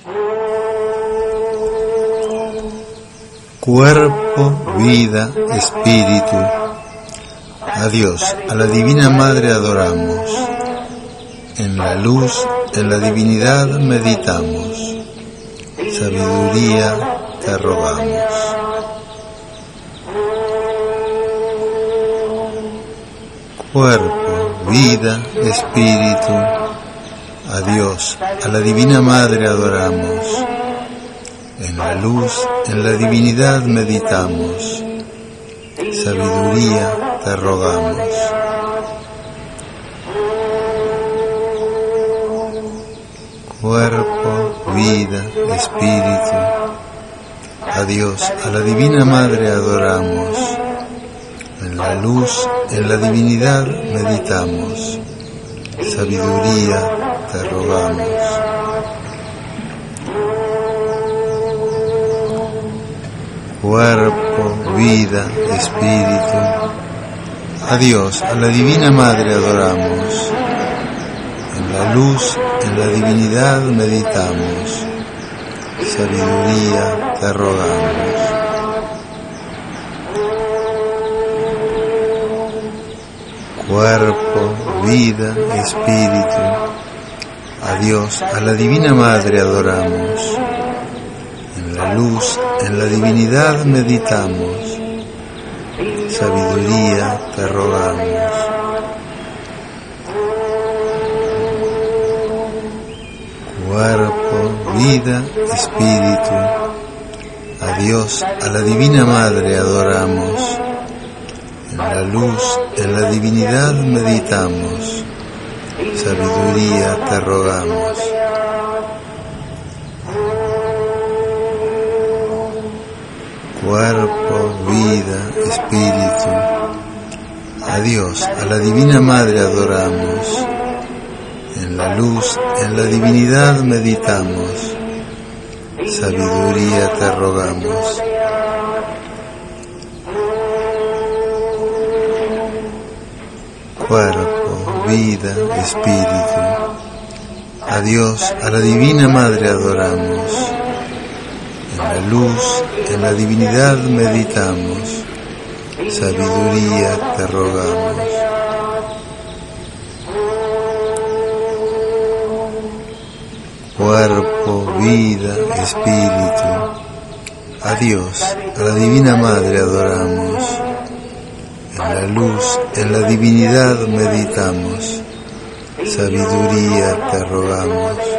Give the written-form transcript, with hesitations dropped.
Cuerpo, vida, espíritu. A Dios, a la Divina Madre adoramos. En la luz, en la divinidad meditamos. Sabiduría te rogamos. Cuerpo, vida, espíritu. A Dios, a la Divina Madre adoramos. En la luz, en la divinidad meditamos. Sabiduría te rogamos. Cuerpo, vida, espíritu. A Dios, a la Divina Madre adoramos. En la luz, en la divinidad meditamos. Sabiduría te rogamos. Cuerpo, vida, espíritu. A Dios, a la Divina Madre adoramos. En la luz, en la divinidad meditamos. Sabiduría te rogamos. Cuerpo, vida, espíritu. A Dios, a la Divina Madre adoramos. En la luz, en la divinidad meditamos. Sabiduría te rogamos. Cuerpo, vida, espíritu. A Dios, a la Divina Madre adoramos. En la luz, en la divinidad meditamos. Sabiduría te rogamos. Cuerpo, vida, espíritu. A Dios, a la Divina Madre adoramos. En la luz, en la divinidad meditamos. Sabiduría te rogamos. Cuerpo, vida, espíritu. A Dios, a la Divina Madre adoramos. En la luz, en la divinidad meditamos. Sabiduría te rogamos. Cuerpo, vida, espíritu. A Dios, a la Divina Madre adoramos. En la luz, en la divinidad meditamos. Sabiduría te rogamos.